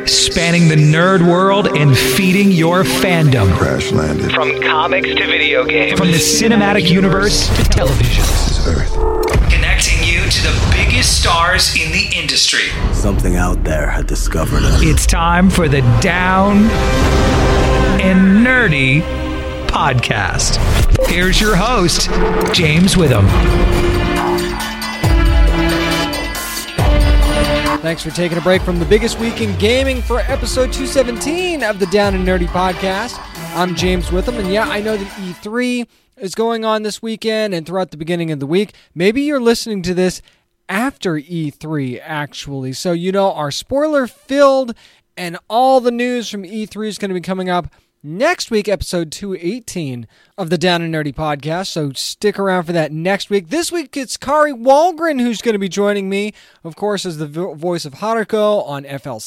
spanning the nerd world and feeding your fandom. Crash landed. From comics to video games. From the cinematic universe to television. This is Earth. Connecting you to the biggest stars in the industry. Something out there had discovered us. It's time for the Down and Nerdy podcast. Here's your host, James Witham. Thanks for taking a break from the biggest week in gaming for episode 217 of the Down and Nerdy podcast. I'm James Witham, and yeah, I know that E3 is going on this weekend and throughout the beginning of the week. Maybe you're listening to this after E3, actually. So, you know, our spoiler-filled and all the news from E3 is going to be coming up next week, episode 218 of the Down and Nerdy podcast, so stick around for that next week. This week, it's Kari Wahlgren who's going to be joining me, of course, as the voice of Haruko on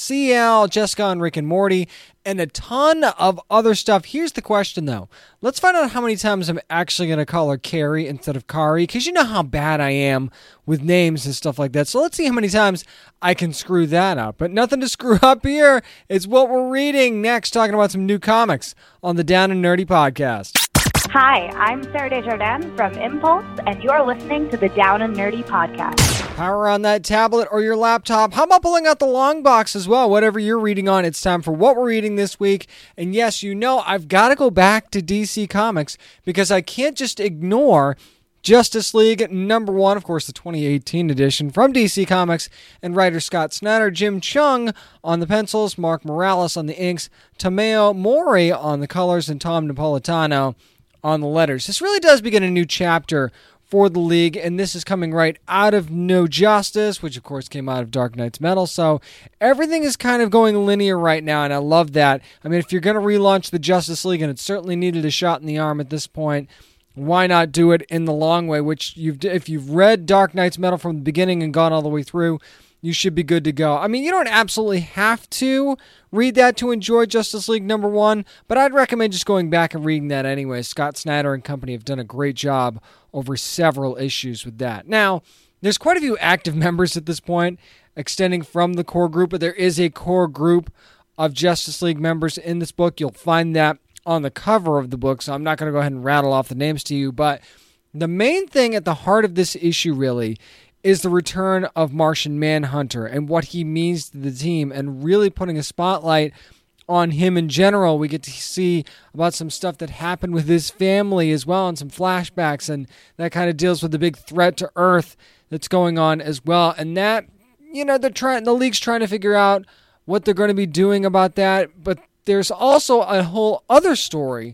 FLCL, Jessica on Rick and Morty, and a ton of other stuff. Here's the question, though. Let's find out how many times I'm actually going to call her Carrie instead of Kari, because you know how bad I am with names and stuff like that. So let's see how many times I can screw that up. But nothing to screw up here. It's what we're reading next, talking about some new comics on the Down and Nerdy podcast. Hi, I'm Sarah Desjardins from Impulse, and you're listening to the Down and Nerdy podcast. Power on that tablet or your laptop. How about pulling out the long box as well? Whatever you're reading on, it's time for what we're reading this week. And yes, you know, I've got to go back to DC Comics because I can't just ignore Justice League #1, of course, the 2018 edition from DC Comics, and writer Scott Snyder, Jim Chung on the pencils, Mark Morales on the inks, Tomeo Mori on the colors, and Tom Napolitano on the letters. This really does begin a new chapter for the League, and this is coming right out of No Justice, which of course came out of Dark Knight's Metal, so everything is kind of going linear right now, and I love that. I mean, if you're going to relaunch the Justice League, and it certainly needed a shot in the arm at this point, why not do it in the long way, which if you've read Dark Knight's Metal from the beginning and gone all the way through, you should be good to go. I mean, you don't absolutely have to read that to enjoy Justice League #1, but I'd recommend just going back and reading that anyway. Scott Snyder and company have done a great job over several issues with that. Now, there's quite a few active members at this point, extending from the core group, but there is a core group of Justice League members in this book. You'll find that on the cover of the book, so I'm not going to go ahead and rattle off the names to you, but the main thing at the heart of this issue really is the return of Martian Manhunter and what he means to the team, and really putting a spotlight on him in general. We get to see about some stuff that happened with his family as well, and some flashbacks, and that kind of deals with the big threat to Earth that's going on as well. And that, you know, the League's trying to figure out what they're going to be doing about that, but there's also a whole other story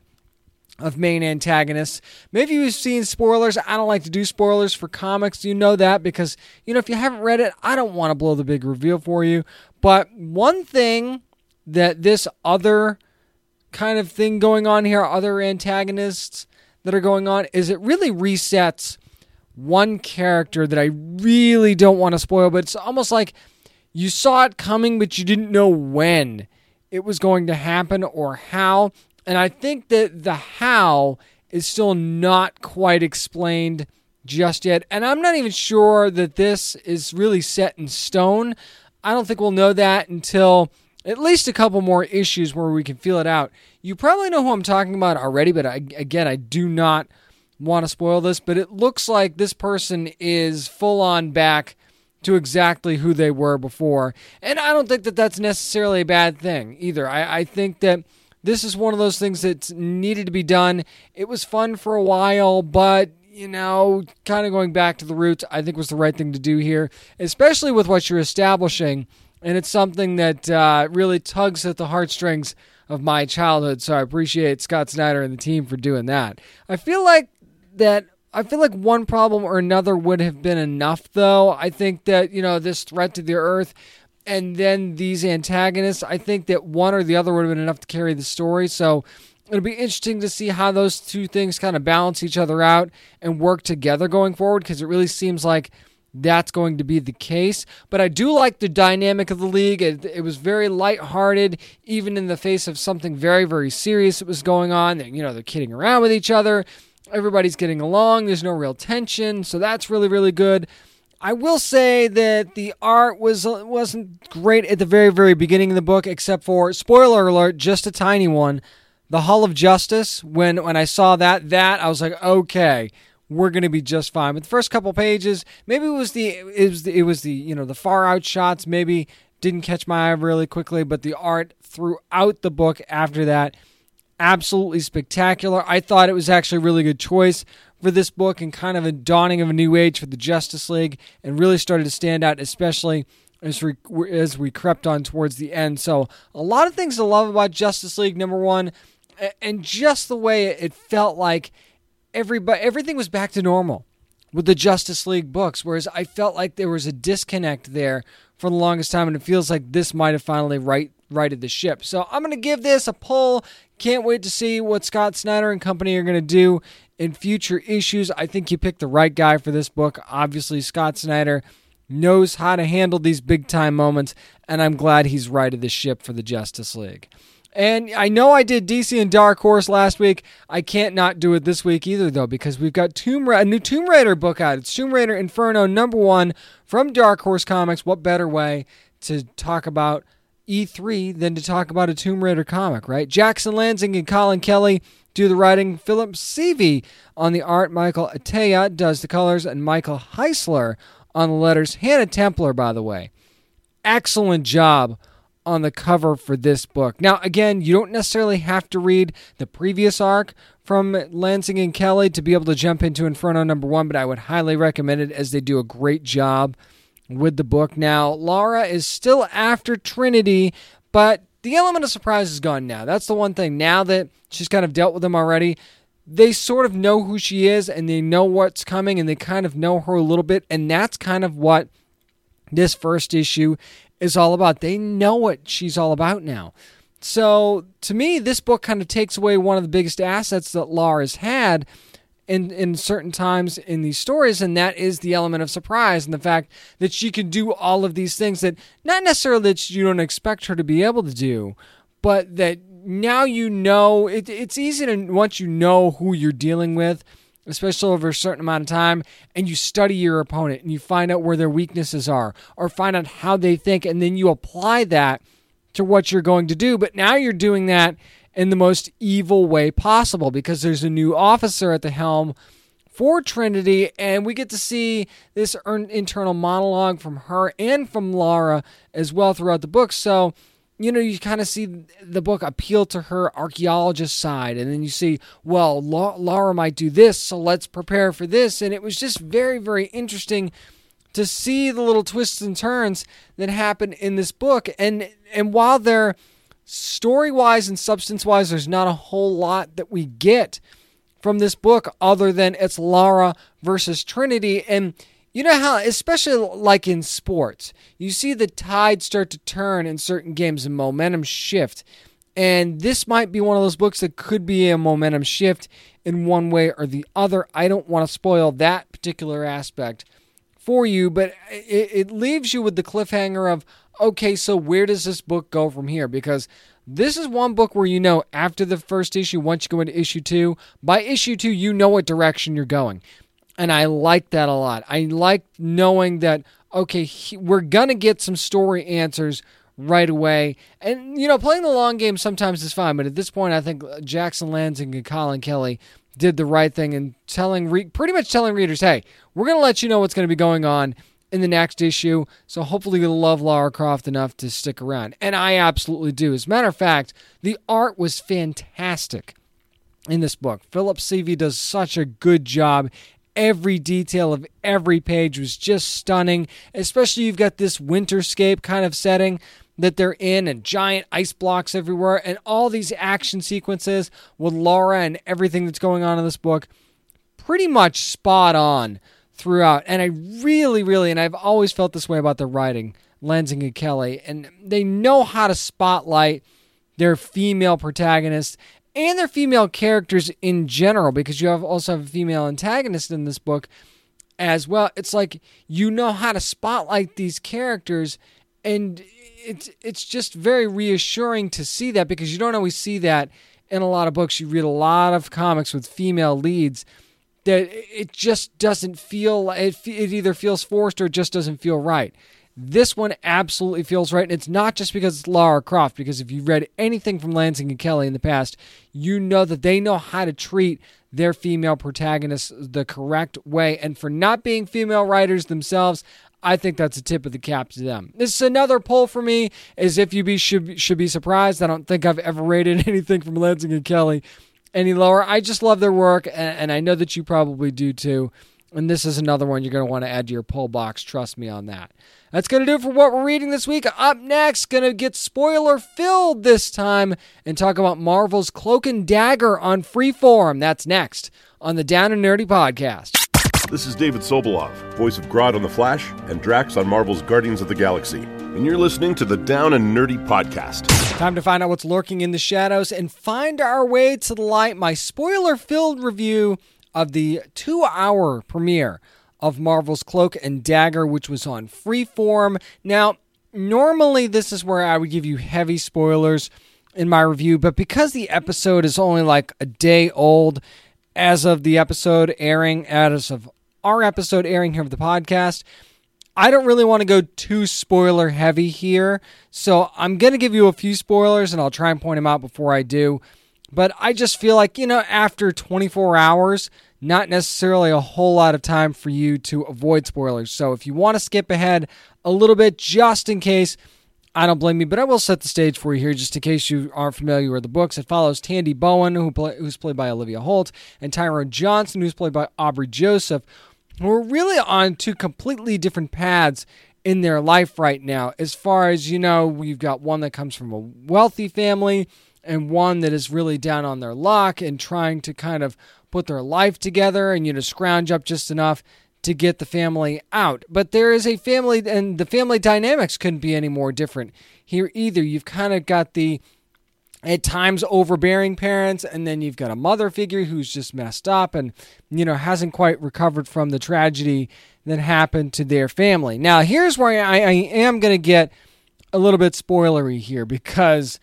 of main antagonists. Maybe you've seen spoilers. I don't like to do spoilers for comics. You know that because, you know, if you haven't read it, I don't want to blow the big reveal for you. But one thing that this other kind of thing going on here, other antagonists that are going on, is it really resets one character that I really don't want to spoil, but it's almost like you saw it coming, but you didn't know when it was going to happen or how. And I think that the how is still not quite explained just yet. And I'm not even sure that this is really set in stone. I don't think we'll know that until at least a couple more issues where we can feel it out. You probably know who I'm talking about already, but I do not want to spoil this. But it looks like this person is full on back to exactly who they were before. And I don't think that that's necessarily a bad thing either. I think that this is one of those things that needed to be done. It was fun for a while, but, you know, kind of going back to the roots, I think was the right thing to do here, especially with what you're establishing. And it's something that really tugs at the heartstrings of my childhood. So I appreciate Scott Snyder and the team for doing that. I feel like one problem or another would have been enough, though. I think that, you know, this threat to the Earth and then these antagonists, I think that one or the other would have been enough to carry the story. So it'll be interesting to see how those two things kind of balance each other out and work together going forward, because it really seems like that's going to be the case. But I do like the dynamic of the League. It was very lighthearted, even in the face of something very, very serious that was going on. You know, they're kidding around with each other. Everybody's getting along. There's no real tension. So that's really, really good. I will say that the art wasn't great at the very, very beginning of the book, except for, spoiler alert, just a tiny one, the Hall of Justice. When I saw that I was like, okay, we're going to be just fine. But the first couple pages, maybe it was the far out shots, maybe didn't catch my eye really quickly, but the art throughout the book after that, absolutely spectacular. I thought it was actually a really good choice for this book and kind of a dawning of a new age for the Justice League, and really started to stand out, especially as we crept on towards the end. So a lot of things to love about Justice League, number one, and just the way it felt like everything was back to normal with the Justice League books, whereas I felt like there was a disconnect there for the longest time, and it feels like this might have finally righted the ship. So I'm going to give this a pull. Can't wait to see what Scott Snyder and company are going to do in future issues. I think you picked the right guy for this book. Obviously, Scott Snyder knows how to handle these big-time moments, and I'm glad he's righted the ship for the Justice League. And I know I did DC and Dark Horse last week. I can't not do it this week either, though, because we've got a new Tomb Raider book out. It's Tomb Raider Inferno #1 from Dark Horse Comics. What better way to talk about E3 than to talk about a Tomb Raider comic, right? Jackson Lanzing and Colin Kelly do the writing. Philip Seavey on the art. Michael Atiyeh does the colors, and Michael Heisler on the letters. Hannah Templar, by the way. Excellent job on the cover for this book. Now, again, you don't necessarily have to read the previous arc from Lansing and Kelly to be able to jump into Inferno #1, but I would highly recommend it, as they do a great job with the book. Now, Laura is still after Trinity, but the element of surprise is gone now. That's the one thing. Now that she's kind of dealt with them already, they sort of know who she is, and they know what's coming, and they kind of know her a little bit, and that's kind of what this first issue is all about. They know what she's all about now. So, to me, this book kind of takes away one of the biggest assets that Laura's had in certain times in these stories, and that is the element of surprise and the fact that she can do all of these things that, not necessarily that you don't expect her to be able to do, but that now you know, it's easy to, once you know who you're dealing with, especially over a certain amount of time, and you study your opponent and you find out where their weaknesses are, or find out how they think, and then you apply that to what you're going to do. But now you're doing that in the most evil way possible, because there's a new officer at the helm for Trinity, and we get to see this internal monologue from her and from Laura as well throughout the book. So, you know, you kind of see the book appeal to her archaeologist side, and then you see, well, Laura might do this, so let's prepare for this. And it was just very, very interesting to see the little twists and turns that happen in this book. And while they're story-wise and substance-wise, there's not a whole lot that we get from this book other than it's Laura versus Trinity. And you know how, especially like in sports, you see the tide start to turn in certain games and momentum shift. And this might be one of those books that could be a momentum shift in one way or the other. I don't want to spoil that particular aspect for you, but it leaves you with the cliffhanger of, okay, so where does this book go from here? Because this is one book where you know after the first issue, once you go into issue 2, by issue 2, you know what direction you're going. And I like that a lot. I like knowing that, okay, we're going to get some story answers right away. And, you know, playing the long game sometimes is fine, but at this point, I think Jackson Lanzing and Colin Kelly did the right thing in pretty much telling readers, hey, we're going to let you know what's going to be going on in the next issue, so hopefully you'll love Lara Croft enough to stick around. And I absolutely do. As a matter of fact, the art was fantastic in this book. Philip Seavey does such a good job. Every detail of every page was just stunning, especially you've got this winterscape kind of setting that they're in, and giant ice blocks everywhere, and all these action sequences with Laura and everything that's going on in this book, pretty much spot on throughout. And I really, really, and I've always felt this way about the writing, Lansing and Kelly, and they know how to spotlight their female protagonists and their female characters in general, because you also have a female antagonist in this book as well. It's like, you know how to spotlight these characters, and it's just very reassuring to see that, because you don't always see that in a lot of books. You read a lot of comics with female leads, that it just doesn't feel, it either feels forced or just doesn't feel right. This one absolutely feels right, and it's not just because it's Lara Croft, because if you've read anything from Lansing and Kelly in the past, you know that they know how to treat their female protagonists the correct way, and for not being female writers themselves, I think that's a tip of the cap to them. This is another pull for me, as if you should be surprised. I don't think I've ever rated anything from Lansing and Kelly any lower. I just love their work, and I know that you probably do too. And this is another one you're going to want to add to your pull box. Trust me on that. That's going to do it for what we're reading this week. Up next, going to get spoiler-filled this time and talk about Marvel's Cloak and Dagger on Freeform. That's next on the Down and Nerdy Podcast. This is David Sobolov, voice of Grodd on The Flash and Drax on Marvel's Guardians of the Galaxy. And you're listening to the Down and Nerdy Podcast. Time to find out what's lurking in the shadows and find our way to the light. My spoiler-filled review of the 2-hour premiere of Marvel's Cloak and Dagger, which was on Freeform. Now, normally this is where I would give you heavy spoilers in my review, but because the episode is only like a day old as of the episode airing, as of our episode airing here of the podcast, I don't really want to go too spoiler heavy here, so I'm going to give you a few spoilers, and I'll try and point them out before I do. But I just feel like, after 24 hours, not necessarily a whole lot of time for you to avoid spoilers. So if you want to skip ahead a little bit, just in case, I don't blame you, but I will set the stage for you here, just in case you aren't familiar with the books. It follows Tandy Bowen, who's played by Olivia Holt, and Tyrone Johnson, who's played by Aubrey Joseph, who are really on two completely different paths in their life right now. As far as, we've got one that comes from a wealthy family, and one that is really down on their luck and trying to kind of put their life together and, scrounge up just enough to get the family out. But there is a family, and the family dynamics couldn't be any more different here either. You've kind of got the, at times, overbearing parents, and then you've got a mother figure who's just messed up and, hasn't quite recovered from the tragedy that happened to their family. Now, here's where I am going to get a little bit spoilery here, because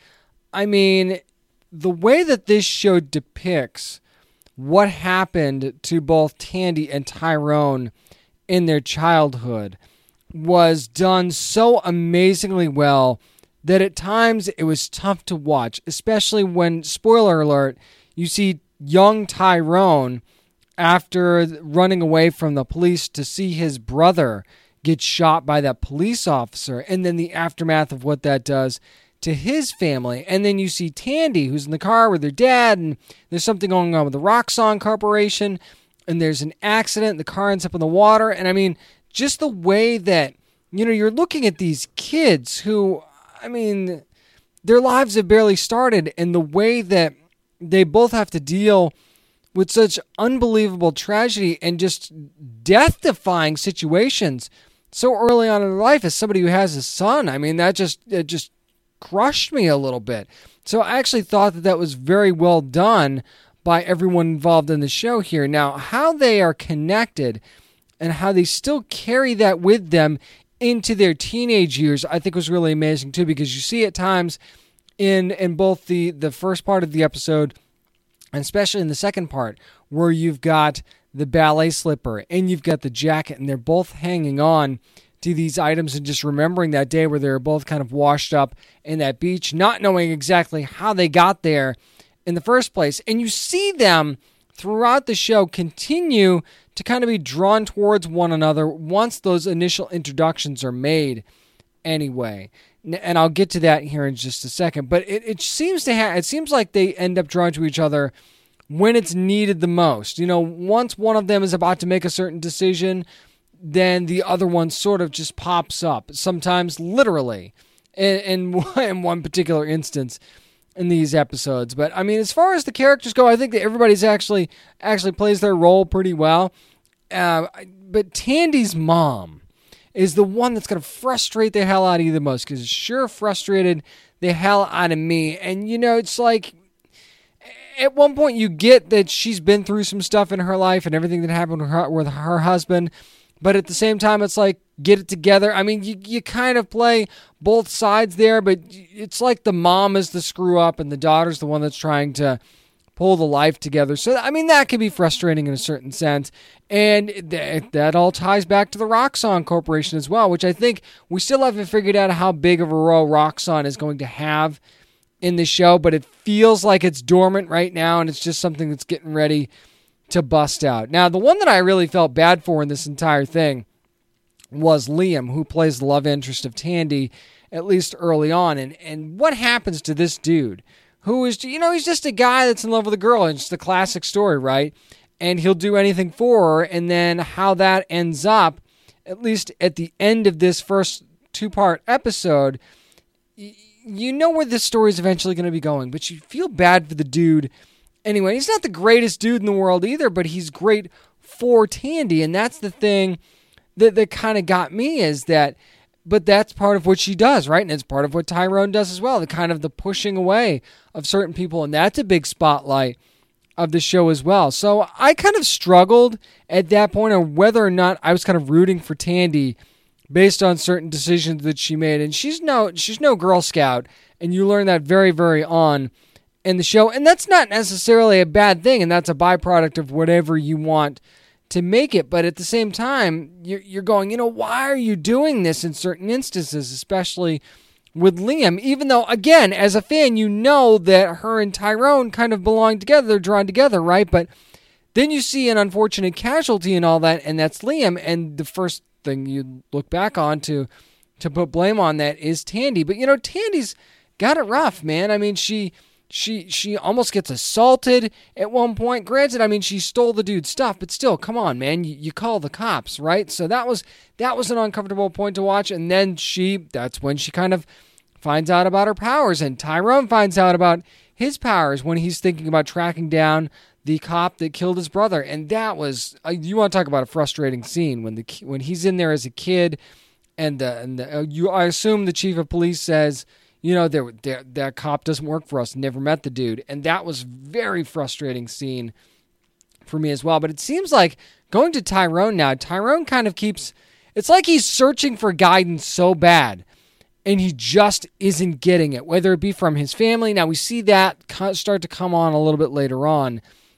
the way that this show depicts what happened to both Tandy and Tyrone in their childhood was done so amazingly well that at times it was tough to watch, especially when, spoiler alert, you see young Tyrone, after running away from the police, to see his brother get shot by that police officer, and then the aftermath of what that does to his family. And then you see Tandy, who's in the car with her dad, and there's something going on with the Roxxon Corporation, and there's an accident, the car ends up in the water. And just the way that, you're looking at these kids who, their lives have barely started, and the way that they both have to deal with such unbelievable tragedy and just death-defying situations so early on in their life. As somebody who has a son, that just crushed me a little bit. So I actually thought that was very well done by everyone involved in the show here. Now, how they are connected and how they still carry that with them into their teenage years, I think was really amazing too, because you see at times in both the first part of the episode, and especially in the second part, where you've got the ballet slipper and you've got the jacket, and they're both hanging on to these items and just remembering that day where they were both kind of washed up in that beach, not knowing exactly how they got there in the first place. And you see them throughout the show continue to kind of be drawn towards one another once those initial introductions are made anyway. And I'll get to that here in just a second. But it seems like they end up drawn to each other when it's needed the most. Once one of them is about to make a certain decision, then the other one sort of just pops up, sometimes literally, in one particular instance in these episodes. But as far as the characters go, I think that everybody's actually plays their role pretty well. But Tandy's mom is the one that's going to frustrate the hell out of you the most, because it sure frustrated the hell out of me. And, it's like, at one point you get that she's been through some stuff in her life and everything that happened with her husband. But at the same time, it's like, get it together. You kind of play both sides there, but it's like the mom is the screw up and the daughter's the one that's trying to pull the life together. So, I mean, that can be frustrating in a certain sense. And that all ties back to the Roxxon Corporation as well, which I think we still haven't figured out how big of a role Roxxon is going to have in the show, but it feels like it's dormant right now, and it's just something that's getting ready to bust out. Now, the one that I really felt bad for in this entire thing was Liam, who plays the love interest of Tandy, at least early on. And what happens to this dude, who is, he's just a guy that's in love with a girl, and it's the classic story, right? And he'll do anything for her, and then how that ends up, at least at the end of this first 2-part episode, you know where this story is eventually going to be going, but you feel bad for the dude. Anyway, he's not the greatest dude in the world either, but he's great for Tandy, and that's the thing that kind of got me, is that, but that's part of what she does, right? And it's part of what Tyrone does as well, the kind of the pushing away of certain people, and that's a big spotlight of the show as well. So I kind of struggled at that point on whether or not I was kind of rooting for Tandy based on certain decisions that she made, and she's no Girl Scout, and you learn that very, very on in the show, and that's not necessarily a bad thing, and that's a byproduct of whatever you want to make it. But at the same time, you're going, why are you doing this in certain instances, especially with Liam? Even though, again, as a fan, you know that her and Tyrone kind of belong together, they're drawn together, right? But then you see an unfortunate casualty and all that, and that's Liam, and the first thing you look back on to put blame on that is Tandy. But Tandy's got it rough, man. I mean, she almost gets assaulted at one point. Granted, I mean, she stole the dude's stuff, but still, come on, man. You call the cops, right? So that was an uncomfortable point to watch. And then that's when she kind of finds out about her powers, and Tyrone finds out about his powers when he's thinking about tracking down the cop that killed his brother. And that was, you want to talk about a frustrating scene when he's in there as a kid, and I assume the chief of police says, that cop doesn't work for us, never met the dude. And that was a very frustrating scene for me as well. But it seems like going to Tyrone now, Tyrone kind of it's like he's searching for guidance so bad, and he just isn't getting it, whether it be from his family. Now we see that start to come on a little bit later on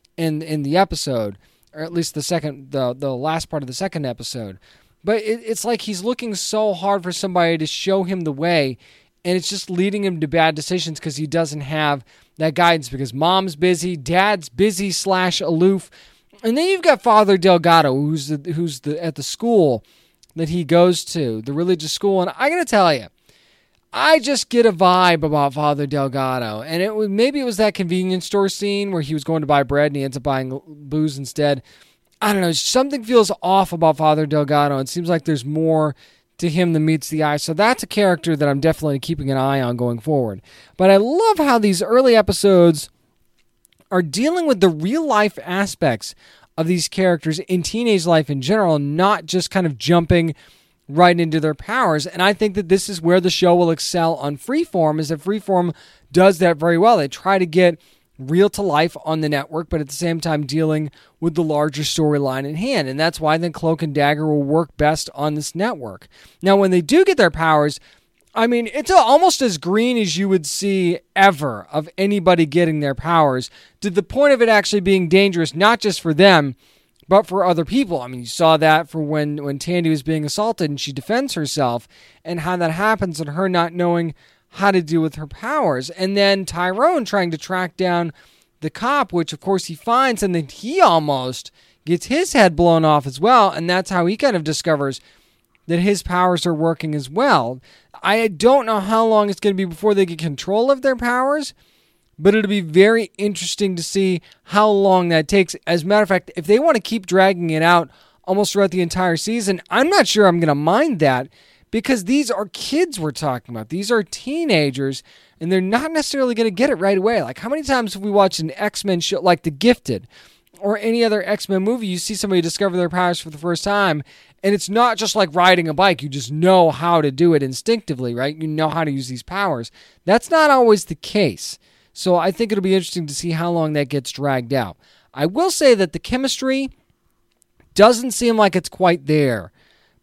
in the episode, or at least the last part of the second episode. But it's like he's looking so hard for somebody to show him the way, and it's just leading him to bad decisions because he doesn't have that guidance, because mom's busy, dad's busy / aloof. And then you've got Father Delgado, who's at the school that he goes to, the religious school. And I got to tell you, I just get a vibe about Father Delgado. And maybe it was that convenience store scene where he was going to buy bread and he ends up buying booze instead. I don't know. Something feels off about Father Delgado. It seems like there's more to him than meets the eye. So that's a character that I'm definitely keeping an eye on going forward. But I love how these early episodes are dealing with the real life aspects of these characters in teenage life in general, not just kind of jumping right into their powers. And I think that this is where the show will excel on Freeform, is that Freeform does that very well. They try to get real to life on the network, but at the same time dealing with the larger storyline in hand. And that's why then Cloak and Dagger will work best on this network. Now, when they do get their powers, I mean, it's almost as green as you would see ever of anybody getting their powers, to the point of it actually being dangerous, not just for them, but for other people. I mean, you saw that for when Tandy was being assaulted and she defends herself, and how that happens and her not knowing how to deal with her powers. And then Tyrone trying to track down the cop, which of course he finds, and then he almost gets his head blown off as well. And that's how he kind of discovers that his powers are working as well. I don't know how long it's going to be before they get control of their powers, but it'll be very interesting to see how long that takes. As a matter of fact, if they want to keep dragging it out almost throughout the entire season, I'm not sure I'm going to mind that, because these are kids we're talking about. These are teenagers, and they're not necessarily going to get it right away. Like, how many times have we watched an X-Men show like The Gifted or any other X-Men movie? You see somebody discover their powers for the first time, and it's not just like riding a bike. You just know how to do it instinctively, right? You know how to use these powers. That's not always the case. So I think it'll be interesting to see how long that gets dragged out. I will say that the chemistry doesn't seem like it's quite there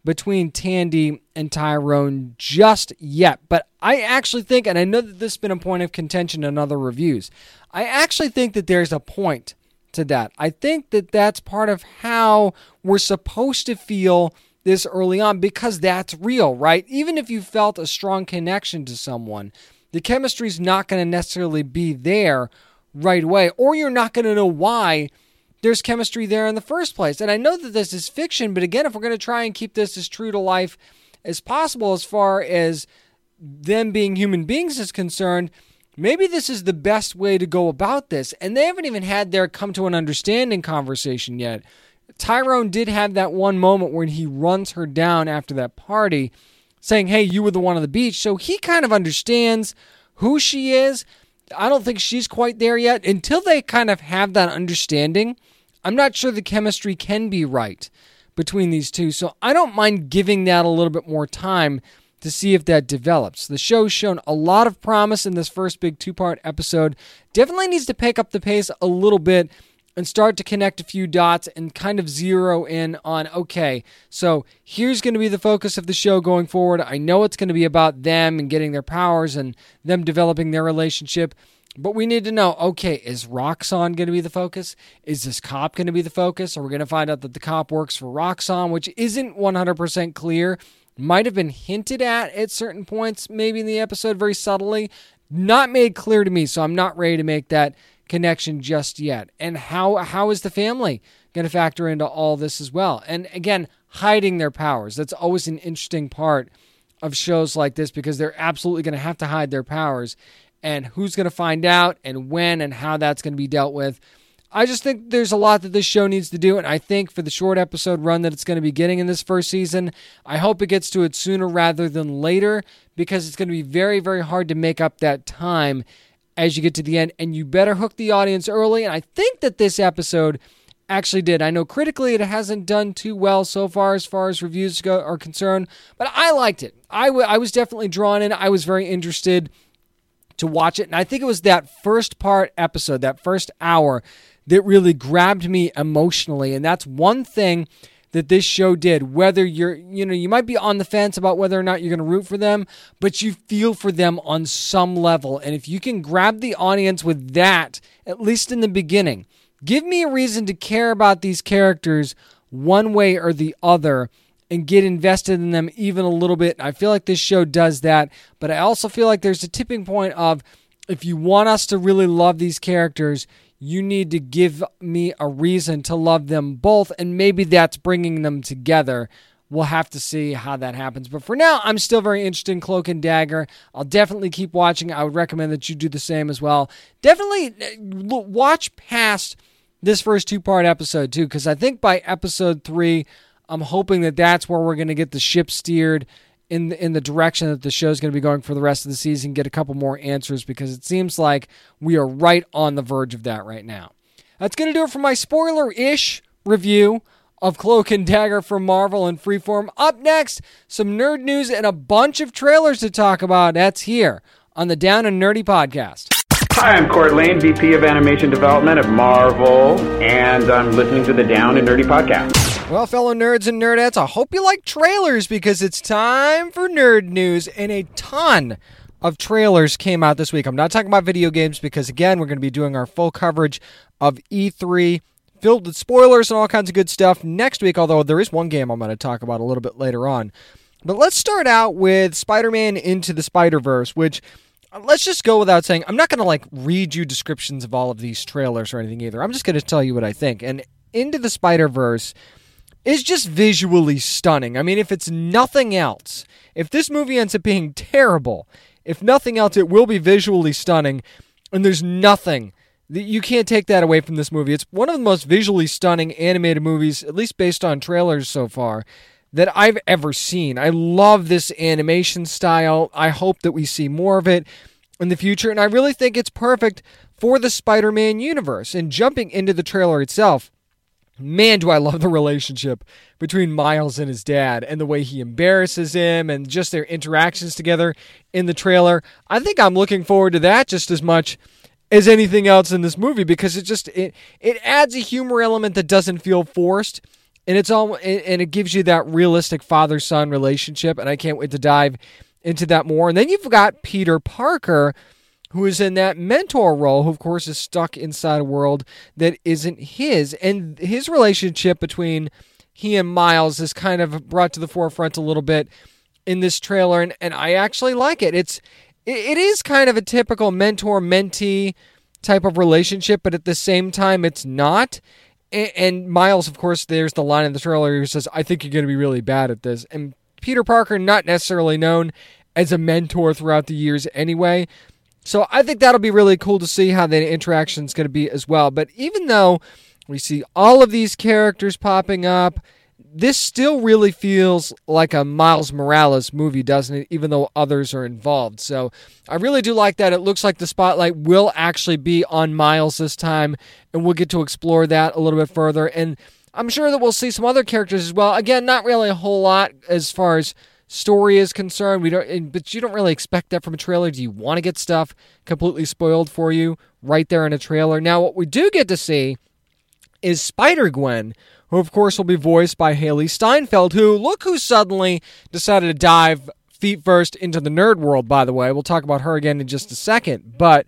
between Tandy and Tyrone just yet. But I actually think, and I know that this has been a point of contention in other reviews, I actually think that there's a point to that. I think that that's part of how we're supposed to feel this early on, because that's real, right? Even if you felt a strong connection to someone, the chemistry's not going to necessarily be there right away, or you're not going to know why there's chemistry there in the first place. And I know that this is fiction, but again, if we're going to try and keep this as true to life as possible as far as them being human beings is concerned, maybe this is the best way to go about this. And they haven't even had their come to an understanding conversation yet. Tyrone did have that one moment when he runs her down after that party, saying, hey, you were the one on the beach. So he kind of understands who she is. I don't think she's quite there yet. Until they kind of have that understanding, I'm not sure the chemistry can be right between these two. So I don't mind giving that a little bit more time to see if that develops. The show's shown a lot of promise in this first big 2-part episode. Definitely needs to pick up the pace a little bit and start to connect a few dots and kind of zero in on, okay, so here's going to be the focus of the show going forward. I know it's going to be about them and getting their powers and them developing their relationship, but we need to know, okay, is Roxanne going to be the focus? Is this cop going to be the focus? Are we going to find out that the cop works for Roxanne, which isn't 100% clear? Might have been hinted at certain points, maybe in the episode, very subtly. Not made clear to me, so I'm not ready to make that connection just yet. And how is the family going to factor into all this as well? And again, hiding their powers. That's always an interesting part of shows like this, because they're absolutely going to have to hide their powers. And who's going to find out and when and how that's going to be dealt with. I just think there's a lot that this show needs to do, and I think for the short episode run that it's going to be getting in this first season, I hope it gets to it sooner rather than later, because it's going to be very, very hard to make up that time as you get to the end, and you better hook the audience early, and I think that this episode actually did. I know critically it hasn't done too well so far as reviews are concerned, but I liked it. I was definitely drawn in. I was very interested to watch it, and I think it was that first part episode, that first hour, that really grabbed me emotionally. And that's one thing that this show did. Whether you might be on the fence about whether or not you're going to root for them, but you feel for them on some level. And if you can grab the audience with that, at least in the beginning, give me a reason to care about these characters one way or the other and get invested in them even a little bit. I feel like this show does that, but I also feel like there's a tipping point of, if you want us to really love these characters, you need to give me a reason to love them both, and maybe that's bringing them together. We'll have to see how that happens. But for now, I'm still very interested in Cloak and Dagger. I'll definitely keep watching. I would recommend that you do the same as well. Definitely watch past this first 2-part episode, too, because I think by episode 3, I'm hoping that that's where we're going to get the ship steered in the direction that the show's going to be going for the rest of the season, get a couple more answers, because it seems like we are right on the verge of that right now. That's going to do it for my spoiler-ish review of Cloak and Dagger from Marvel and Freeform. Up next, some nerd news and a bunch of trailers to talk about. That's here on the Down and Nerdy Podcast. Hi, I'm Court Lane, VP of Animation Development at Marvel, and I'm listening to the Down and Nerdy Podcast. Well, fellow nerds and nerdettes, I hope you like trailers, because it's time for nerd news, and a ton of trailers came out this week. I'm not talking about video games, because, again, we're going to be doing our full coverage of E3, filled with spoilers and all kinds of good stuff next week, although there is one game I'm going to talk about a little bit later on. But let's start out with Spider-Man Into the Spider-Verse, which, let's just go without saying, I'm not going to read you descriptions of all of these trailers or anything either. I'm just going to tell you what I think. And Into the Spider-Verse is just visually stunning. I mean, if it's nothing else, if this movie ends up being terrible, if nothing else, it will be visually stunning, and there's nothing that you can't take that away from this movie. It's one of the most visually stunning animated movies, at least based on trailers so far, that I've ever seen. I love this animation style. I hope that we see more of it in the future, and I really think it's perfect for the Spider-Man universe. And jumping into the trailer itself, man, do I love the relationship between Miles and his dad, and the way he embarrasses him, and just their interactions together in the trailer. I think I'm looking forward to that just as much as anything else in this movie, because it adds a humor element that doesn't feel forced. and it gives you that realistic father-son relationship, and I can't wait to dive into that more. And then you've got Peter Parker, who is in that mentor role, who of course is stuck inside a world that isn't his, and his relationship between he and Miles is kind of brought to the forefront a little bit in this trailer, and I actually like it. It is kind of a typical mentor-mentee type of relationship, but at the same time, it's not. And Miles, of course, there's the line in the trailer who says, "I think you're going to be really bad at this." And Peter Parker, not necessarily known as a mentor throughout the years anyway. So I think that'll be really cool to see how the interaction is going to be as well. But even though we see all of these characters popping up, this still really feels like a Miles Morales movie, doesn't it? Even though others are involved. So I really do like that. It looks like the spotlight will actually be on Miles this time, and we'll get to explore that a little bit further. And I'm sure that we'll see some other characters as well. Again, not really a whole lot as far as story is concerned. But you don't really expect that from a trailer. Do you want to get stuff completely spoiled for you right there in a trailer? Now, what we do get to see is Spider-Gwen, who of course will be voiced by Haley Steinfeld, who suddenly decided to dive feet first into the nerd world, by the way. We'll talk about her again in just a second. But,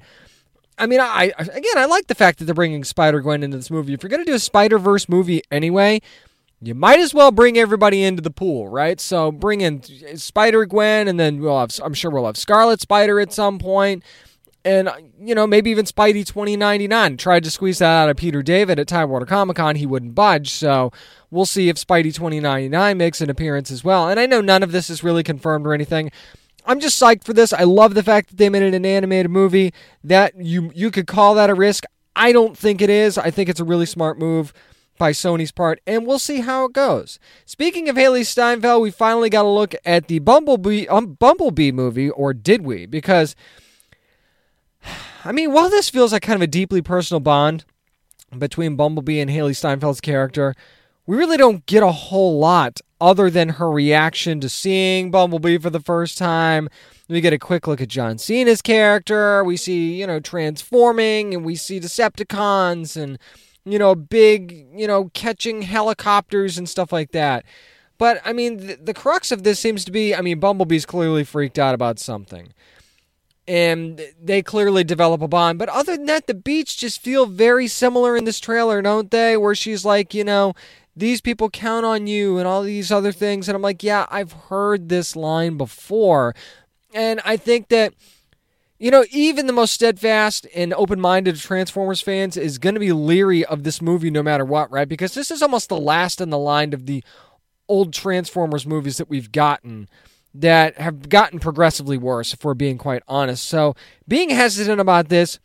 I mean, I like the fact that they're bringing Spider-Gwen into this movie. If you're going to do a Spider-Verse movie anyway, you might as well bring everybody into the pool, right? So bring in Spider-Gwen, and then I'm sure we'll have Scarlet Spider at some point. And, maybe even Spidey 2099. Tried to squeeze that out of Peter David at Tidewater Comic-Con. He wouldn't budge. So we'll see if Spidey 2099 makes an appearance as well. And I know none of this is really confirmed or anything. I'm just psyched for this. I love the fact that they made it an animated movie. That you could call that a risk. I don't think it is. I think it's a really smart move by Sony's part, and we'll see how it goes. Speaking of Haley Steinfeld, we finally got a look at the Bumblebee movie, or did we? Because, I mean, while this feels like kind of a deeply personal bond between Bumblebee and Haley Steinfeld's character, we really don't get a whole lot other than her reaction to seeing Bumblebee for the first time. We get a quick look at John Cena's character. We see, transforming, and we see Decepticons, and big, catching helicopters and stuff like that. But, I mean, the crux of this seems to be, Bumblebee's clearly freaked out about something. And they clearly develop a bond. But other than that, the beats just feel very similar in this trailer, don't they? Where she's like, these people count on you and all these other things. And I'm like, yeah, I've heard this line before. And I think that, even the most steadfast and open-minded Transformers fans is going to be leery of this movie no matter what, right? Because this is almost the last in the line of the old Transformers movies that we've gotten that have gotten progressively worse, if we're being quite honest. So being hesitant about this,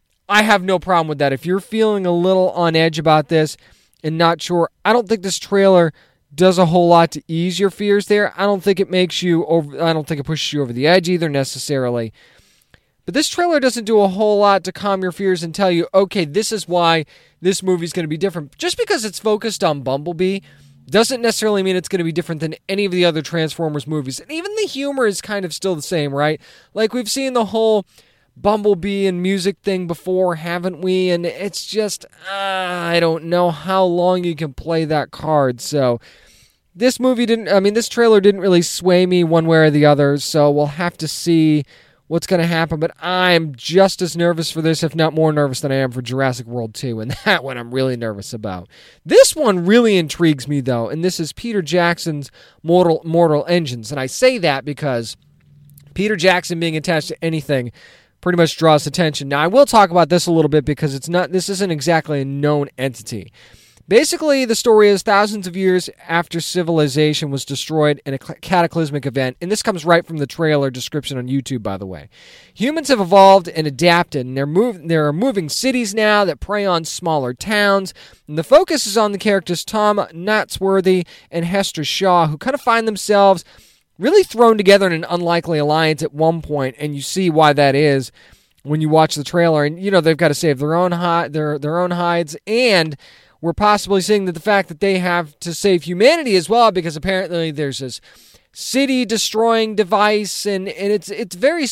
I have no problem with that. If you're feeling a little on edge about this and not sure, I don't think this trailer does a whole lot to ease your fears there. I don't think it pushes you over the edge either necessarily. But this trailer doesn't do a whole lot to calm your fears and tell you, okay, this is why this movie's going to be different. Just because it's focused on Bumblebee doesn't necessarily mean it's going to be different than any of the other Transformers movies. And even the humor is kind of still the same, right? Like, we've seen the whole Bumblebee and music thing before, haven't we? And it's just, I don't know how long you can play that card. So this trailer didn't really sway me one way or the other. So we'll have to see what's going to happen, but I'm just as nervous for this, if not more nervous than I am for Jurassic World 2, and that one I'm really nervous about. This one really intrigues me, though, and this is Peter Jackson's Mortal Engines, and I say that because Peter Jackson being attached to anything pretty much draws attention. Now, I will talk about this a little bit because this isn't exactly a known entity. Basically, the story is thousands of years after civilization was destroyed in a cataclysmic event, and this comes right from the trailer description on YouTube, by the way. Humans have evolved and adapted, and there are moving cities now that prey on smaller towns, and the focus is on the characters Tom Natsworthy and Hester Shaw, who kind of find themselves really thrown together in an unlikely alliance at one point, and you see why that is when you watch the trailer. And, they've got to save their own hides, and we're possibly seeing that the fact that they have to save humanity as well, because apparently there's this city-destroying device, and it's very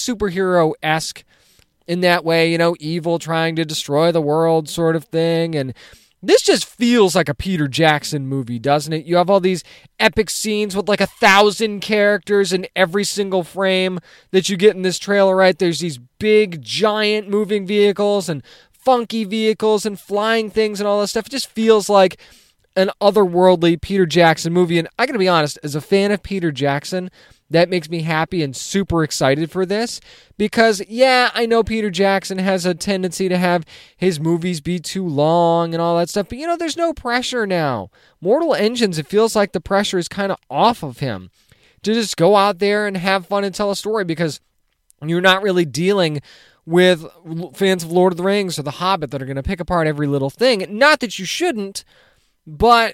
superhero-esque in that way, evil trying to destroy the world sort of thing, and This just feels like a Peter Jackson movie, doesn't it? You have all these epic scenes with like 1,000 characters in every single frame that you get in this trailer, right? There's these big, giant moving vehicles and funky vehicles and flying things and all that stuff. It just feels like an otherworldly Peter Jackson movie. And I gotta be honest, as a fan of Peter Jackson, that makes me happy and super excited for this because, yeah, I know Peter Jackson has a tendency to have his movies be too long and all that stuff, but, there's no pressure now. Mortal Engines, it feels like the pressure is kind of off of him to just go out there and have fun and tell a story because you're not really dealing with fans of Lord of the Rings or The Hobbit that are going to pick apart every little thing. Not that you shouldn't, but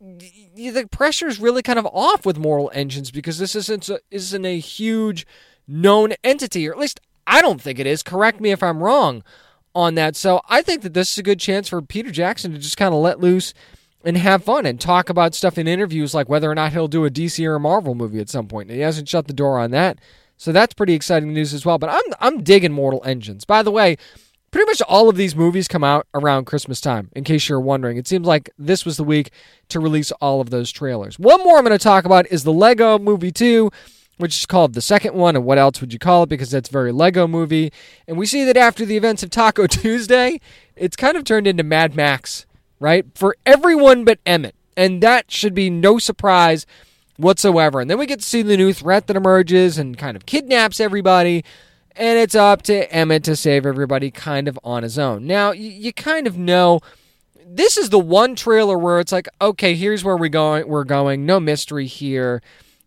the pressure is really kind of off with Mortal Engines because this isn't a huge known entity, or at least I don't think it is. Correct me if I'm wrong on that. So I think that this is a good chance for Peter Jackson to just kind of let loose and have fun and talk about stuff in interviews like whether or not he'll do a DC or a Marvel movie at some point. And he hasn't shut the door on that. So that's pretty exciting news as well. But I'm digging Mortal Engines. By the way, pretty much all of these movies come out around Christmas time, in case you're wondering. It seems like this was the week to release all of those trailers. One more I'm going to talk about is the Lego Movie 2, which is called the second one, and what else would you call it, because that's very Lego movie. And we see that after the events of Taco Tuesday, it's kind of turned into Mad Max, right? For everyone but Emmett. And that should be no surprise whatsoever. And then we get to see the new threat that emerges and kind of kidnaps everybody. And it's up to Emmett to save everybody kind of on his own. Now, you kind of know this is the one trailer where it's like, okay, here's where we're going. No mystery here.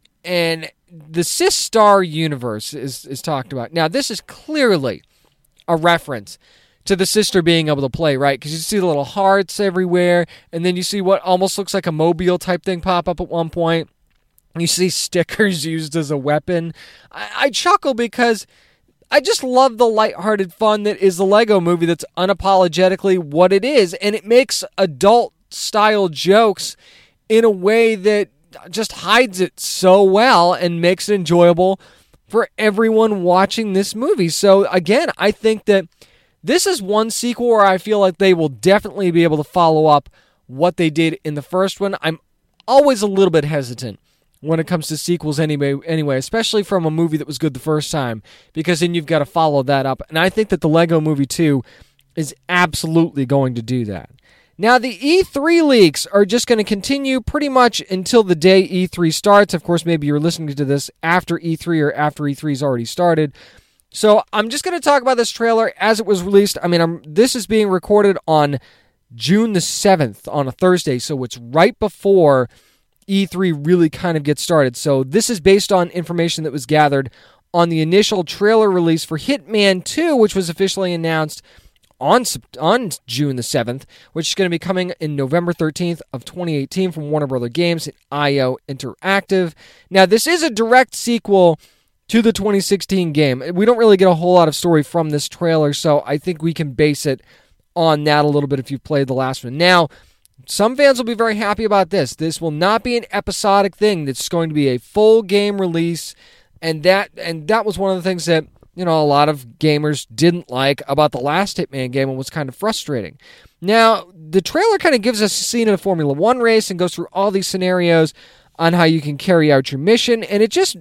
And the Sistar universe is talked about. Now, this is clearly a reference to the sister being able to play, right? Because you see the little hearts everywhere, and then you see what almost looks like a mobile type thing pop up at one point. You see stickers used as a weapon. I chuckle because I just love the lighthearted fun that is the Lego movie that's unapologetically what it is. And it makes adult-style jokes in a way that just hides it so well and makes it enjoyable for everyone watching this movie. So, again, I think that this is one sequel where I feel like they will definitely be able to follow up what they did in the first one. I'm always a little bit hesitant when it comes to sequels anyway, especially from a movie that was good the first time, because then you've got to follow that up. And I think that the Lego Movie 2 is absolutely going to do that. Now, the E3 leaks are just going to continue pretty much until the day E3 starts. Of course, maybe you're listening to this after E3 or after E3's already started. So I'm just going to talk about this trailer as it was released. I mean, this is being recorded on June the 7th on a Thursday, so it's right before E3 really kind of gets started. So this is based on information that was gathered on the initial trailer release for Hitman 2, which was officially announced on June the 7th, which is going to be coming in November 13th of 2018 from Warner Bros. Games and IO Interactive. Now, this is a direct sequel to the 2016 game. We don't really get a whole lot of story from this trailer, so I think we can base it on that a little bit if you've played the last one. Now, some fans will be very happy about this. This will not be an episodic thing. It's going to be a full game release, and that was one of the things that, a lot of gamers didn't like about the last Hitman game and was kind of frustrating. Now, the trailer kind of gives us a scene of a Formula 1 race and goes through all these scenarios on how you can carry out your mission, and it just,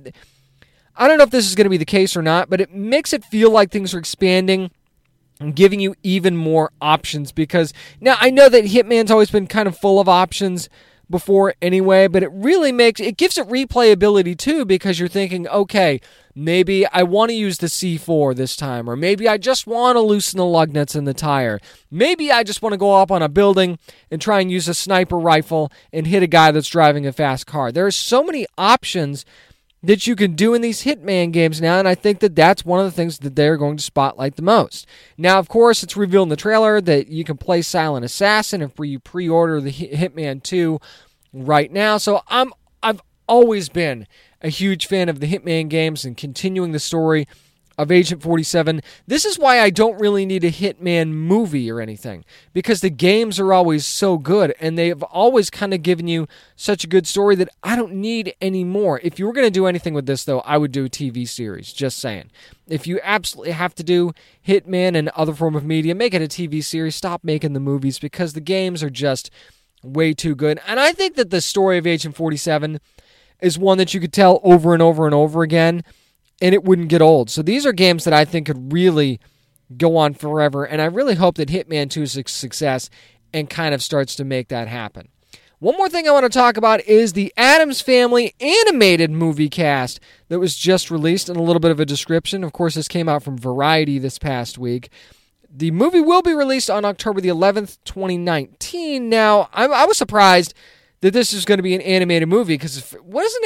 I don't know if this is going to be the case or not, but it makes it feel like things are expanding and giving you even more options, because now I know that Hitman's always been kind of full of options before anyway, but it gives it replayability too, because you're thinking, okay, maybe I want to use the C4 this time, or maybe I just want to loosen the lug nuts in the tire. Maybe I just want to go up on a building and try and use a sniper rifle and hit a guy that's driving a fast car. There are so many options that you can do in these Hitman games now, and I think that that's one of the things that they're going to spotlight the most. Now, of course, it's revealed in the trailer that you can play Silent Assassin if you pre-order the Hitman 2 right now. So I've always been a huge fan of the Hitman games and continuing the story of Agent 47. This is why I don't really need a Hitman movie or anything, because the games are always so good, and they've always kind of given you such a good story that I don't need any more. If you were going to do anything with this, though, I would do a TV series, just saying. If you absolutely have to do Hitman and other form of media, make it a TV series. Stop making the movies, because the games are just way too good. And I think that the story of Agent 47 is one that you could tell over and over and over again, and it wouldn't get old. So these are games that I think could really go on forever, and I really hope that Hitman 2 is a success and kind of starts to make that happen. One more thing I want to talk about is the Addams Family animated movie cast that was just released, and a little bit of a description. Of course, this came out from Variety this past week. The movie will be released on October the 11th, 2019. Now, I was surprised that this is going to be an animated movie, because wasn't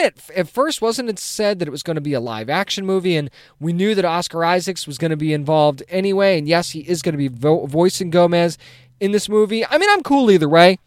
it said that it was going to be a live-action movie, and we knew that Oscar Isaacs was going to be involved anyway, and yes, he is going to be voicing Gomez in this movie. I mean, I'm cool either way.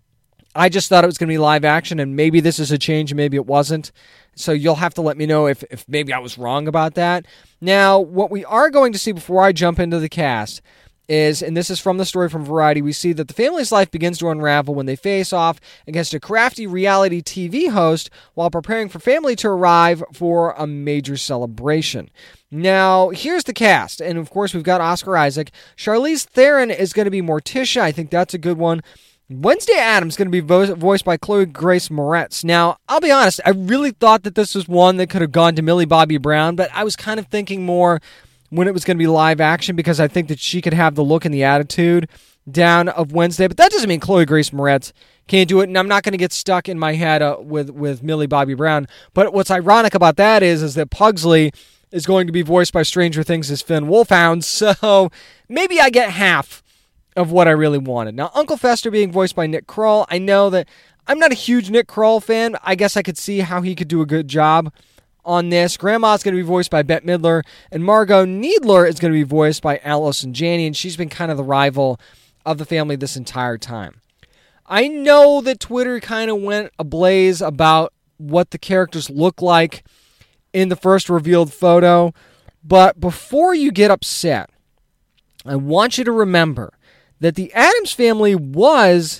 I just thought it was going to be live-action, and maybe this is a change, maybe it wasn't, so you'll have to let me know if maybe I was wrong about that. Now, what we are going to see before I jump into the cast is, and this is from the story from Variety, we see that the family's life begins to unravel when they face off against a crafty reality TV host while preparing for family to arrive for a major celebration. Now, here's the cast, and of course we've got Oscar Isaac. Charlize Theron is going to be Morticia. I think that's a good one. Wednesday Addams is going to be voiced by Chloe Grace Moretz. Now, I'll be honest, I really thought that this was one that could have gone to Millie Bobby Brown, but I was kind of thinking more when it was going to be live action, because I think that she could have the look and the attitude down of Wednesday. But that doesn't mean Chloe Grace Moretz can't do it, and I'm not going to get stuck in my head with Millie Bobby Brown. But what's ironic about that is that Pugsley is going to be voiced by Stranger Things as Finn Wolfhound, so maybe I get half of what I really wanted. Now, Uncle Fester being voiced by Nick Kroll, I know that I'm not a huge Nick Kroll fan, but I guess I could see how he could do a good job on this. Grandma's going to be voiced by Bette Midler, and Margot Needler is going to be voiced by Allison Janney, and she's been kind of the rival of the family this entire time. I know that Twitter kind of went ablaze about what the characters look like in the first revealed photo, but before you get upset, I want you to remember that the Addams Family was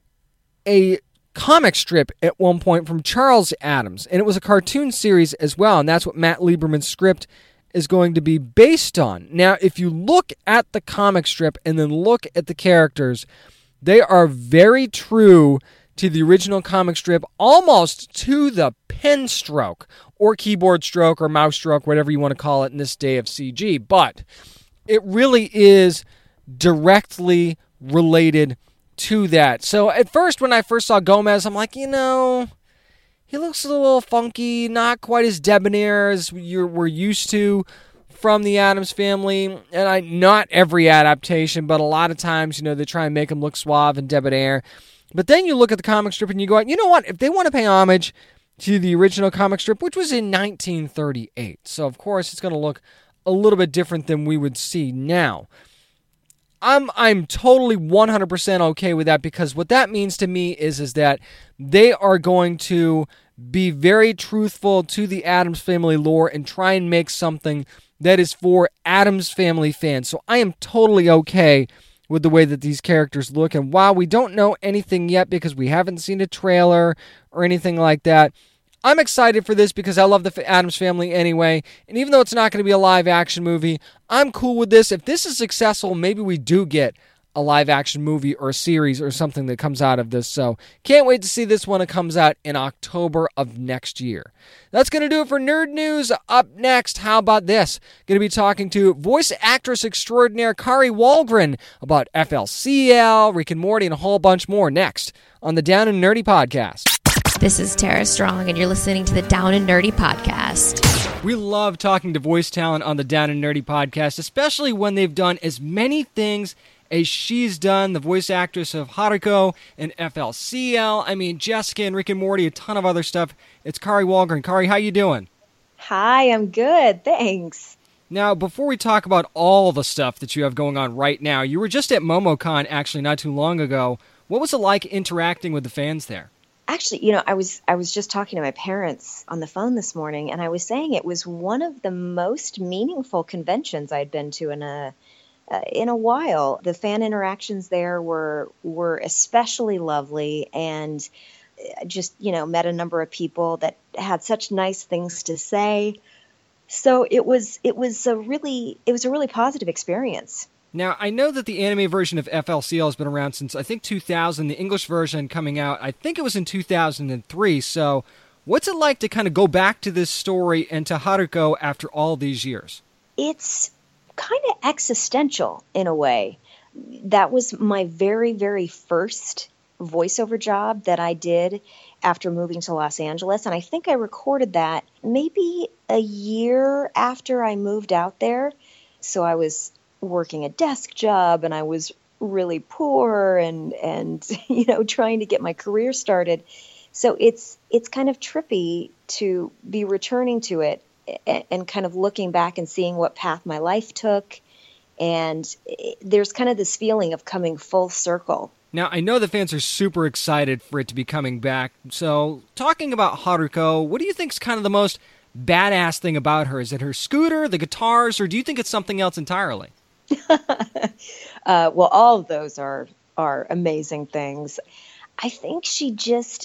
a comic strip at one point from Charles Addams, and it was a cartoon series as well, and that's what Matt Lieberman's script is going to be based on. Now, if you look at the comic strip and then look at the characters, they are very true to the original comic strip, almost to the pen stroke, or keyboard stroke, or mouse stroke, whatever you want to call it in this day of CG, but it really is directly related to that. So at first, when I first saw Gomez, I'm like, he looks a little funky, not quite as debonair as we're used to from the Addams Family. And not every adaptation, but a lot of times, they try and make him look suave and debonair. But then you look at the comic strip and you go, you know what? If they want to pay homage to the original comic strip, which was in 1938, so of course it's going to look a little bit different than we would see now. I'm totally 100% okay with that, because what that means to me is that they are going to be very truthful to the Addams Family lore and try and make something that is for Addams Family fans. So I am totally okay with the way that these characters look. And while we don't know anything yet because we haven't seen a trailer or anything like that, I'm excited for this because I love the Addams Family anyway, and even though it's not going to be a live-action movie, I'm cool with this. If this is successful, maybe we do get a live-action movie or a series or something that comes out of this, so can't wait to see this when it comes out in October of next year. That's going to do it for Nerd News. Up next, how about this? Going to be talking to voice actress extraordinaire Kari Wahlgren about FLCL, Rick and Morty, and a whole bunch more next on the Down and Nerdy Podcast. This is Tara Strong, and you're listening to the Down and Nerdy Podcast. We love talking to voice talent on the Down and Nerdy Podcast, especially when they've done as many things as she's done, the voice actress of Haruko and FLCL. I mean, Jessica and Rick and Morty, a ton of other stuff. It's Kari Wahlgren. Kari, how you doing? Hi, I'm good. Thanks. Now, before we talk about all the stuff that you have going on right now, you were just at MomoCon actually not too long ago. What was it like interacting with the fans there? Actually, I was just talking to my parents on the phone this morning, and I was saying it was one of the most meaningful conventions I'd been to in a while. The fan interactions there were especially lovely, and just met a number of people that had such nice things to say. So it was a really positive experience. Now, I know that the anime version of FLCL has been around since, I think, 2000. The English version coming out, I think it was in 2003. So what's it like to kind of go back to this story and to Haruko after all these years? It's kind of existential in a way. That was my very, very first voiceover job that I did after moving to Los Angeles. And I think I recorded that maybe a year after I moved out there. So I was working a desk job, and I was really poor and trying to get my career started. So it's kind of trippy to be returning to it and kind of looking back and seeing what path my life took. And there's kind of this feeling of coming full circle. Now, I know the fans are super excited for it to be coming back. So talking about Haruko, what do you think is kind of the most badass thing about her? Is it her scooter, the guitars, or do you think it's something else entirely? Well, all of those are amazing things. I think she's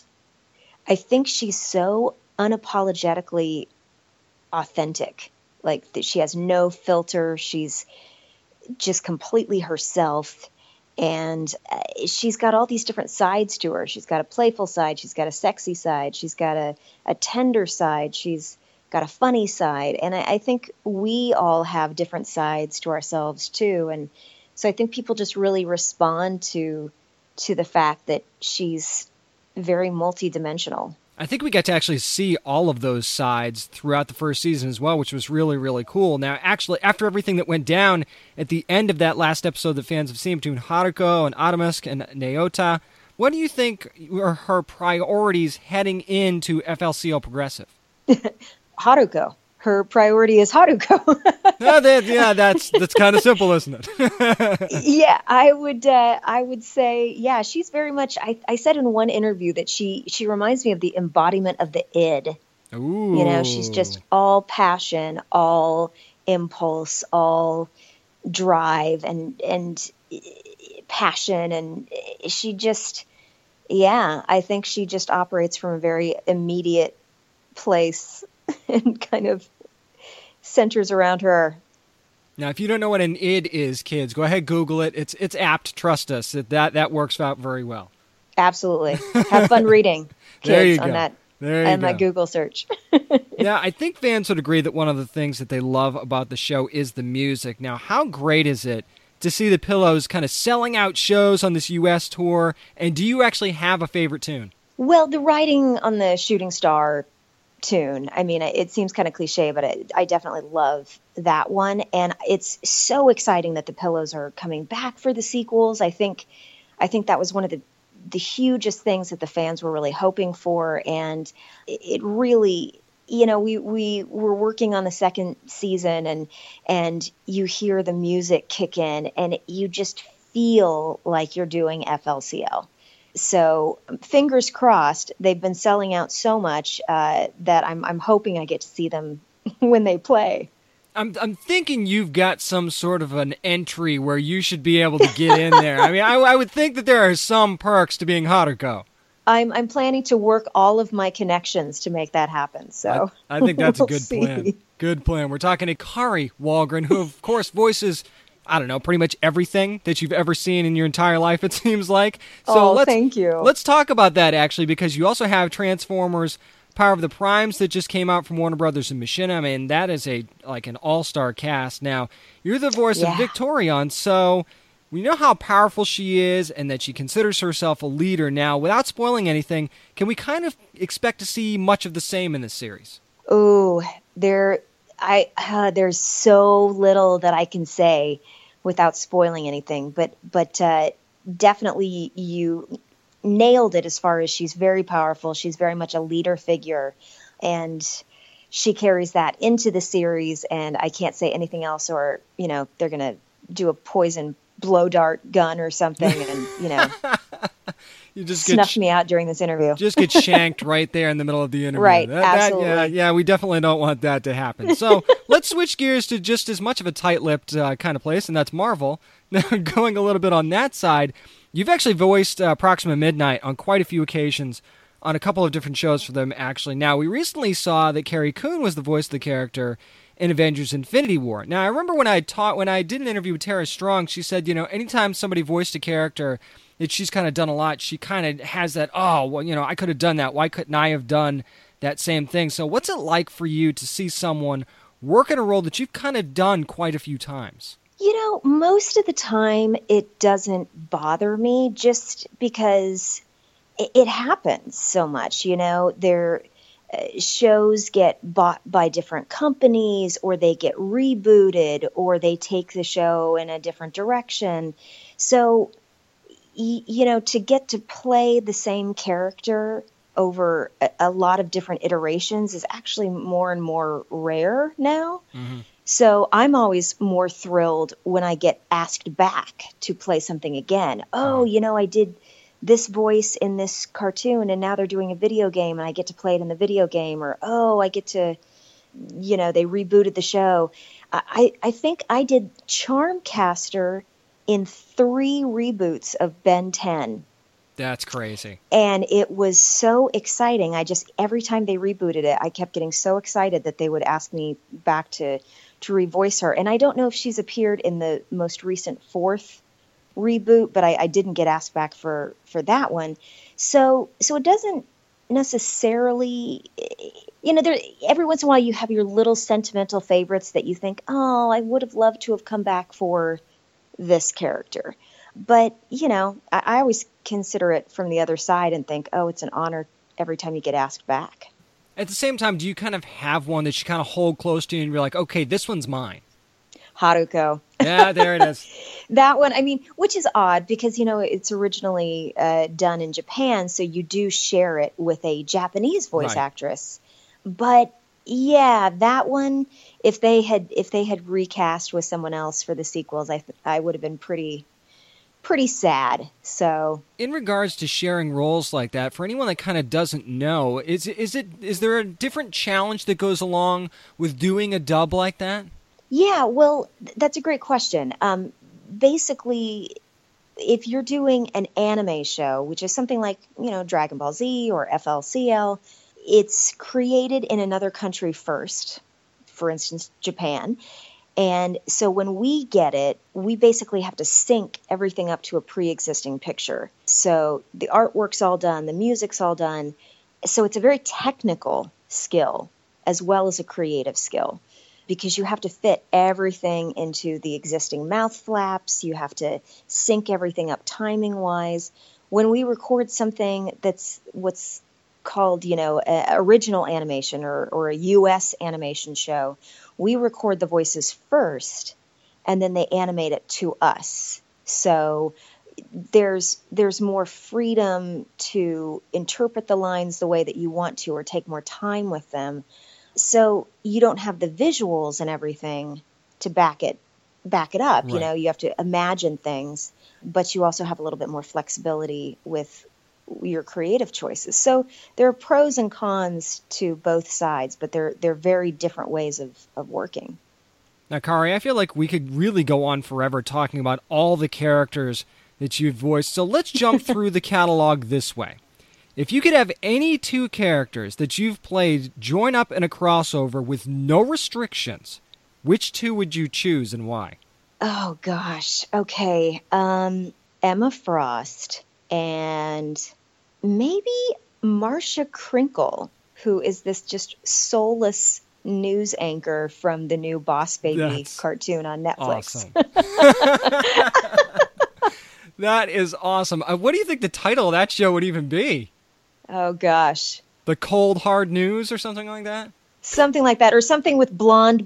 so unapologetically authentic. Like, she has no filter. She's just completely herself. And she's got all these different sides to her. She's got a playful side. She's got a sexy side. She's got a tender side. She's got a funny side. And I think we all have different sides to ourselves too. And so I think people just really respond to the fact that she's very multidimensional. I think we got to actually see all of those sides throughout the first season as well, which was really, really cool. Now, actually, after everything that went down at the end of that last episode that fans have seen between Haruko and Adamusk and Naota, what do you think are her priorities heading into FLCL Progressive? Haruko. Her priority is Haruko. That's kind of simple, isn't it? Yeah, I would say, yeah, she's very much, I said in one interview that she reminds me of the embodiment of the id. Ooh. She's just all passion, all impulse, all drive and passion. And she just, I think she just operates from a very immediate place and kind of centers around her. Now, if you don't know what an id is, kids, go ahead, Google it. It's apt. Trust us. That works out very well. Absolutely. Have fun reading, kids, on that. That Google search. Yeah, I think fans would agree that one of the things that they love about the show is the music. Now, how great is it to see the Pillows kind of selling out shows on this U.S. tour? And do you actually have a favorite tune? Well, the writing on the Shooting Star tune, I mean, it seems kind of cliche, but I definitely love that one. And it's so exciting that the Pillows are coming back for the sequels. I think that was one of the hugest things that the fans were really hoping for. And it really, we were working on the second season and you hear the music kick in and you just feel like you're doing FLCL. So fingers crossed, they've been selling out so much that I'm hoping I get to see them when they play. I'm thinking you've got some sort of an entry where you should be able to get in there. I mean, I would think that there are some perks to being Haruko. I'm planning to work all of my connections to make that happen. So I think that's we'll a good see. plan. Good plan. We're talking to Kari Wahlgren, who of course voices, I don't know, pretty much everything that you've ever seen in your entire life, it seems like. So thank you. Let's talk about that, actually, because you also have Transformers Power of the Primes that just came out from Warner Brothers and Machinima. I mean, that is an all-star cast. Now, you're the voice of Victorion, so we know how powerful she is and that she considers herself a leader. Now, without spoiling anything, can we kind of expect to see much of the same in this series? Oh, there's so little that I can say without spoiling anything, but definitely you nailed it as far as she's very powerful. She's very much a leader figure, and she carries that into the series, and I can't say anything else, or, they're going to do a poison blow dart gun or something, and, You just snuffed me out during this interview. Just get shanked right there in the middle of the interview. Right, absolutely. Yeah, we definitely don't want that to happen. So let's switch gears to just as much of a tight-lipped kind of place, and that's Marvel. Now, going a little bit on that side, you've actually voiced Proxima Midnight on quite a few occasions on a couple of different shows for them, actually. Now, we recently saw that Carrie Coon was the voice of the character in Avengers Infinity War. Now, I remember when I did an interview with Tara Strong, she said, anytime somebody voiced a character that she's kind of done a lot, she kind of has that, I could have done that. Why couldn't I have done that same thing? So what's it like for you to see someone work in a role that you've kind of done quite a few times? Most of the time it doesn't bother me just because it happens so much. Their shows get bought by different companies, or they get rebooted, or they take the show in a different direction. So to get to play the same character over a lot of different iterations is actually more and more rare now. Mm-hmm. So I'm always more thrilled when I get asked back to play something again. I did this voice in this cartoon, and now they're doing a video game, and I get to play it in the video game. Or, I get to, they rebooted the show. I think I did Charmcaster in 3 reboots of Ben 10. That's crazy. And it was so exciting. Every time they rebooted it, I kept getting so excited that they would ask me back to revoice her. And I don't know if she's appeared in the most recent 4th reboot, but I didn't get asked back for that one. So it doesn't necessarily, every once in a while you have your little sentimental favorites that you think, I would have loved to have come back for this character. But, I always consider it from the other side and think, it's an honor every time you get asked back. At the same time, do you kind of have one that you kind of hold close to you and you're like, okay, this one's mine? Haruko. Yeah, there it is. That one, which is odd because, it's originally done in Japan, so you do share it with a Japanese voice actress. But yeah, that one, if they had recast with someone else for the sequels, I would have been pretty sad. So in regards to sharing roles like that, for anyone that kind of doesn't know, is there a different challenge that goes along with doing a dub like that? Yeah, well, that's a great question. Basically, if you're doing an anime show, which is something like, Dragon Ball Z or FLCL, it's created in another country first, for instance, Japan. And so when we get it, we basically have to sync everything up to a pre-existing picture. So the artwork's all done, the music's all done. So it's a very technical skill as well as a creative skill, because you have to fit everything into the existing mouth flaps. You have to sync everything up timing-wise. When we record something that's what's called, original animation or a U.S. animation show, we record the voices first, and then they animate it to us. So there's more freedom to interpret the lines the way that you want to, or take more time with them. So you don't have the visuals and everything to back it up. Right. You have to imagine things, but you also have a little bit more flexibility with your creative choices. So there are pros and cons to both sides, but they're very different ways of working. Now, Kari, I feel like we could really go on forever talking about all the characters that you've voiced. So let's jump through the catalog this way. If you could have any 2 characters that you've played join up in a crossover with no restrictions, which 2 would you choose and why? Oh, gosh. Okay. Emma Frost and maybe Marcia Krinkle, who is this just soulless news anchor from the new Boss Baby cartoon on Netflix. Awesome. That is awesome. What do you think the title of that show would even be? Oh, gosh. The Cold Hard News or something like that? Something like that, or something with blonde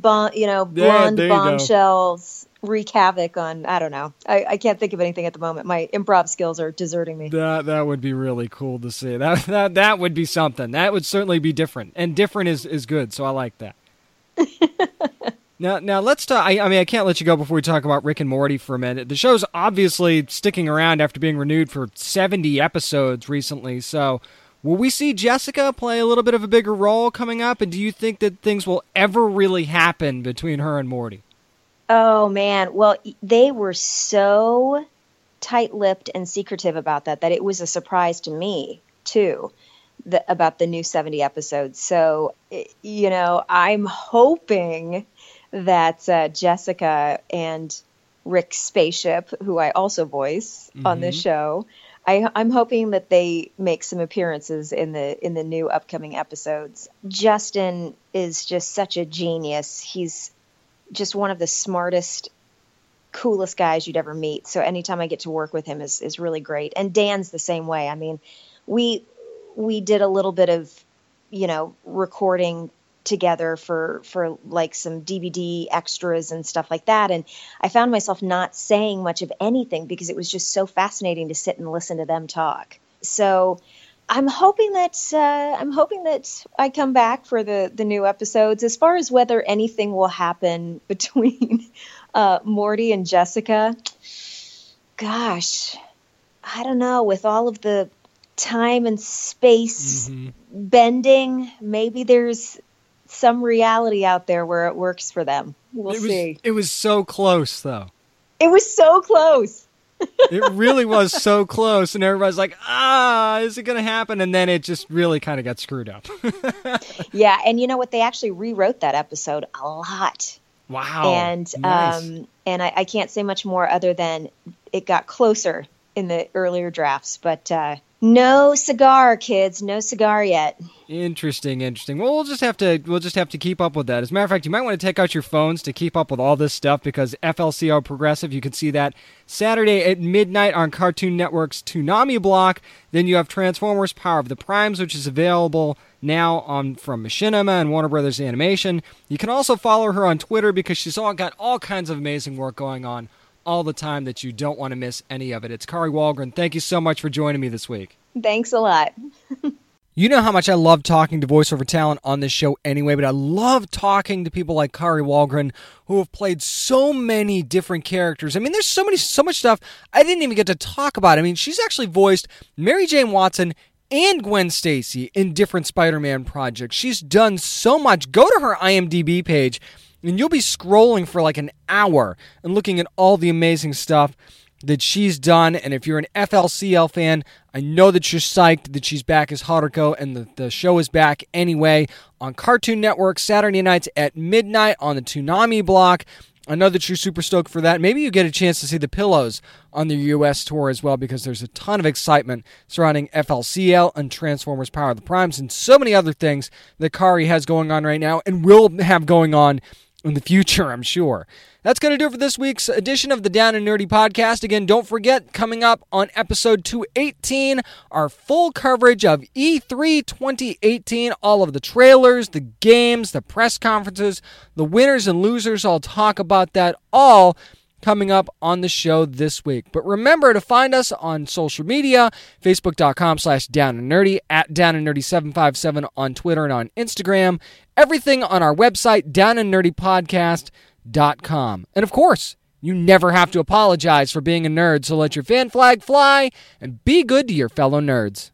bombshells wreak havoc on, I don't know. I can't think of anything at the moment. My improv skills are deserting me. That would be really cool to see. That would be something. That would certainly be different. And different is good, so I like that. Now let's talk. I mean, I can't let you go before we talk about Rick and Morty for a minute. The show's obviously sticking around after being renewed for 70 episodes recently. So, will we see Jessica play a little bit of a bigger role coming up? And do you think that things will ever really happen between her and Morty? Oh man, well, they were so tight-lipped and secretive about that it was a surprise to me too. About the new 70 episodes. So, I'm hoping that Jessica and Rick Spaceship, who I also voice on this show, I'm hoping that they make some appearances in the new upcoming episodes. Justin is just such a genius. He's just one of the smartest, coolest guys you'd ever meet. So anytime I get to work with him is really great. And Dan's the same way. I mean, we did a little bit of, recording together for like some DVD extras and stuff like that. And I found myself not saying much of anything because it was just so fascinating to sit and listen to them talk. So I'm hoping that I come back for the new episodes. As far as whether anything will happen between Morty and Jessica, gosh, I don't know. With all of the time and space bending, maybe there's some reality out there where it works for them. We'll see. It was so close, though. It was so close. It really was so close, and everybody's like, is it going to happen? And then it just really kind of got screwed up. Yeah, and you know what? They actually rewrote that episode a lot. Wow. And nice. And I can't say much more other than it got closer in the earlier drafts, but no cigar, kids. No cigar yet. Interesting. Well, we'll just have to keep up with that. As a matter of fact, you might want to take out your phones to keep up with all this stuff because FLCL Progressive, you can see that Saturday at midnight on Cartoon Network's Toonami block. Then you have Transformers: Power of the Primes, which is available now from Machinima and Warner Brothers Animation. You can also follow her on Twitter because she's got all kinds of amazing work going on all the time that you don't want to miss any of it. It's Kari Wahlgren. Thank you so much for joining me this week. Thanks a lot. You know how much I love talking to voiceover talent on this show anyway, but I love talking to people like Kari Wahlgren who have played so many different characters. I mean, there's so much stuff I didn't even get to talk about. I mean, she's actually voiced Mary Jane Watson and Gwen Stacy in different Spider-Man projects. She's done so much. Go to her IMDb page, and you'll be scrolling for like an hour and looking at all the amazing stuff that she's done. And if you're an FLCL fan, I know that you're psyched that she's back as Haruko, and the show is back anyway on Cartoon Network Saturday nights at midnight on the Toonami block. I know that you're super stoked for that. Maybe you get a chance to see the Pillows on their U.S. tour as well, because there's a ton of excitement surrounding FLCL and Transformers: Power of the Primes and so many other things that Kari has going on right now and will have going on in the future, I'm sure. That's going to do it for this week's edition of the Down and Nerdy podcast. Again, don't forget, coming up on episode 218, our full coverage of E3 2018, all of the trailers, the games, the press conferences, the winners and losers. I'll talk about that all coming up on the show this week. But remember to find us on social media, facebook.com/downandnerdy, at downandnerdy757 on Twitter and on Instagram. Everything on our website, downandnerdypodcast.com. And of course, you never have to apologize for being a nerd, so let your fan flag fly and be good to your fellow nerds.